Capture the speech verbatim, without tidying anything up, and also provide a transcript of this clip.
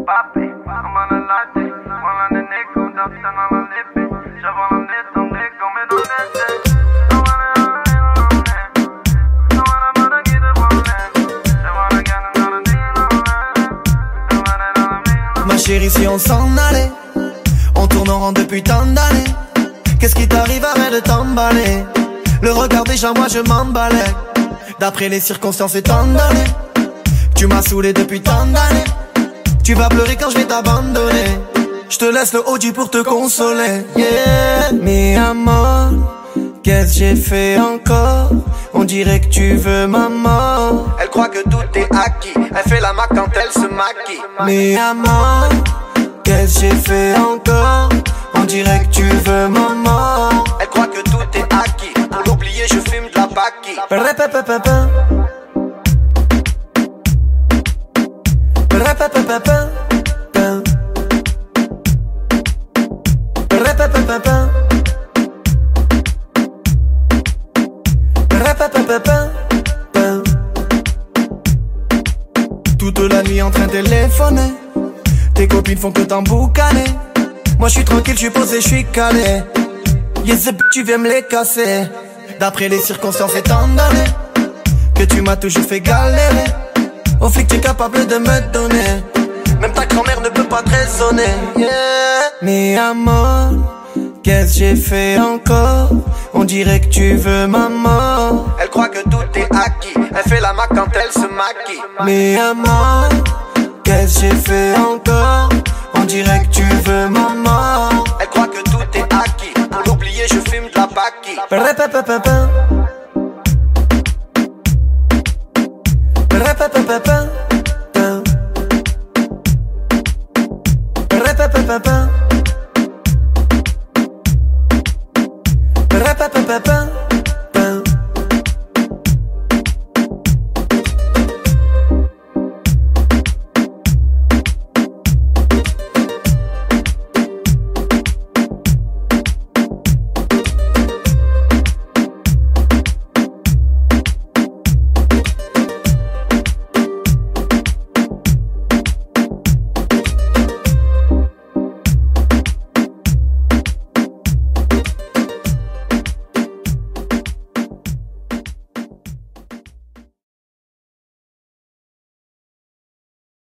Papi, I'm on a latte. Mola nene con dapsa na la lippe. Ya volan de donde come donde esté. No wanna no wanna wanna get up on that. Ya wanna get another thing on that. Ma chérie, si on s'en allait, on tourne en rond depuis tant d'années. Qu'est-ce qui t'arrive, arrête de t'emballer. Le regard déjà, moi je m'emballais. D'après les circonstances étant donné, tu m'as saoulé depuis tant d'années. Tu vas pleurer quand je vais t'abandonner. Je te laisse le Audi pour te consoler. Yeah, mi amor, qu'est-ce que j'ai fait encore? On dirait que tu veux ma mort. Elle croit que tout est acquis. Elle fait la mac quand elle se maquille. Mi amor, qu'est-ce que j'ai fait encore? On dirait que tu veux ma mort. Elle croit que tout est acquis. Pour l'oublier je fume de la paki. Répépépépé. Répépépépé. Répépépépé. Répépépépé. Toute la nuit en train de téléphoner. Tes copines font que t'emboucaner. Moi je suis tranquille, je suis posé, je suis calé. Yes, tu viens me les casser. D'après les circonstances étant donné que tu m'as toujours fait galérer. Au flic tu es capable de me donner. Même ta grand-mère ne peut pas te raisonner. Yeah. Mi amor, qu'est-ce que j'ai fait encore? On dirait que tu veux ma mort. Elle croit que tout est acquis. Elle fait la mac quand elle se maquille. Mi amor, qu'est-ce que j'ai fait encore? On dirait que tu veux ma mort. Elle croit que tout est acquis. Pour l'oublier je fume de la paki. Répépépépé. Répépépépé. Répépépépé. Répépépépé.